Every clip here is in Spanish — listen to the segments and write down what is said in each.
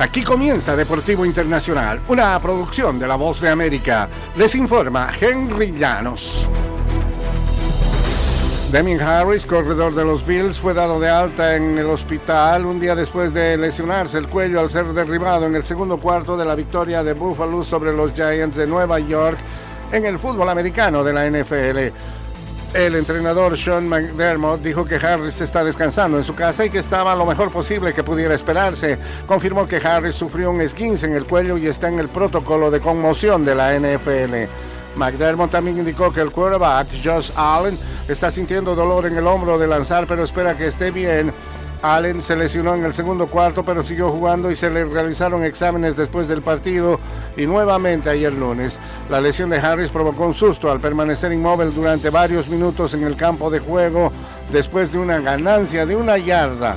Aquí comienza Deportivo Internacional, una producción de La Voz de América. Les informa Henry Llanos. Damien Harris, corredor de los Bills, fue dado de alta en el hospital un día después de lesionarse el cuello al ser derribado en el segundo cuarto de la victoria de Buffalo sobre los Giants de Nueva York en el fútbol americano de la NFL. El entrenador Sean McDermott dijo que Harris está descansando en su casa y que estaba lo mejor posible que pudiera esperarse. Confirmó que Harris sufrió un esguince en el cuello y está en el protocolo de conmoción de la NFL. McDermott también indicó que el quarterback Josh Allen está sintiendo dolor en el hombro de lanzar, pero espera que esté bien. Allen se lesionó en el segundo cuarto, pero siguió jugando y se le realizaron exámenes después del partido y nuevamente ayer lunes. La lesión de Harris provocó un susto al permanecer inmóvil durante varios minutos en el campo de juego después de una ganancia de 1 yarda.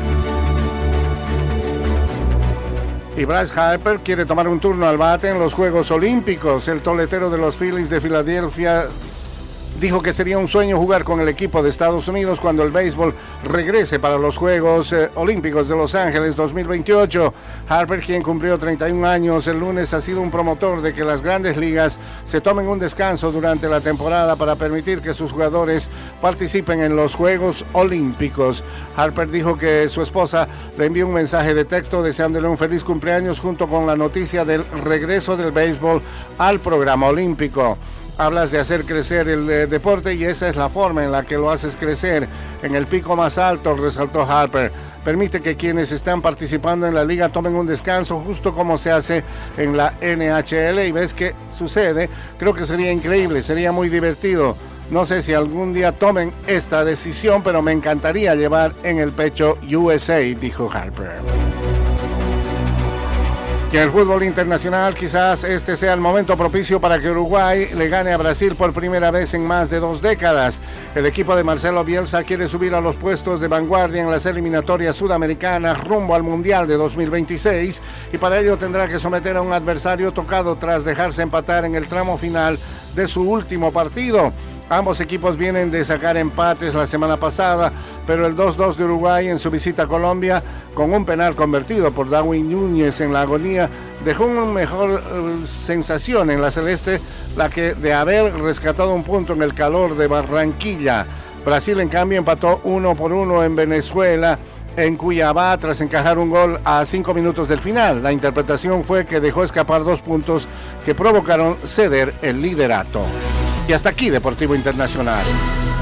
Y Bryce Harper quiere tomar un turno al bate en los Juegos Olímpicos. El toletero de los Phillies de Filadelfia dijo que sería un sueño jugar con el equipo de Estados Unidos cuando el béisbol regrese para los Juegos Olímpicos de Los Ángeles 2028. Harper, quien cumplió 31 años el lunes, ha sido un promotor de que las grandes ligas se tomen un descanso durante la temporada para permitir que sus jugadores participen en los Juegos Olímpicos. Harper dijo que su esposa le envió un mensaje de texto deseándole un feliz cumpleaños junto con la noticia del regreso del béisbol al programa olímpico. Hablas de hacer crecer el deporte y esa es la forma en la que lo haces crecer. En el pico más alto, resaltó Harper. Permite que quienes están participando en la liga tomen un descanso, justo como se hace en la NHL. Y ves que sucede. Creo que sería increíble, sería muy divertido. No sé si algún día tomen esta decisión, pero me encantaría llevar en el pecho USA, dijo Harper. Y en el fútbol internacional quizás este sea el momento propicio para que Uruguay le gane a Brasil por primera vez en más de 2 décadas. El equipo de Marcelo Bielsa quiere subir a los puestos de vanguardia en las eliminatorias sudamericanas rumbo al Mundial de 2026 y para ello tendrá que someter a un adversario tocado tras dejarse empatar en el tramo final de su último partido. Ambos equipos vienen de sacar empates la semana pasada, pero el 2-2 de Uruguay en su visita a Colombia, con un penal convertido por Darwin Núñez en la agonía, dejó una mejor sensación en la celeste, la que de haber rescatado un punto en el calor de Barranquilla. Brasil, en cambio, empató 1-1 en Venezuela, en Cuiabá, tras encajar un gol a 5 minutos del final. La interpretación fue que dejó escapar 2 puntos que provocaron ceder el liderato. Y hasta aquí Deportivo Internacional.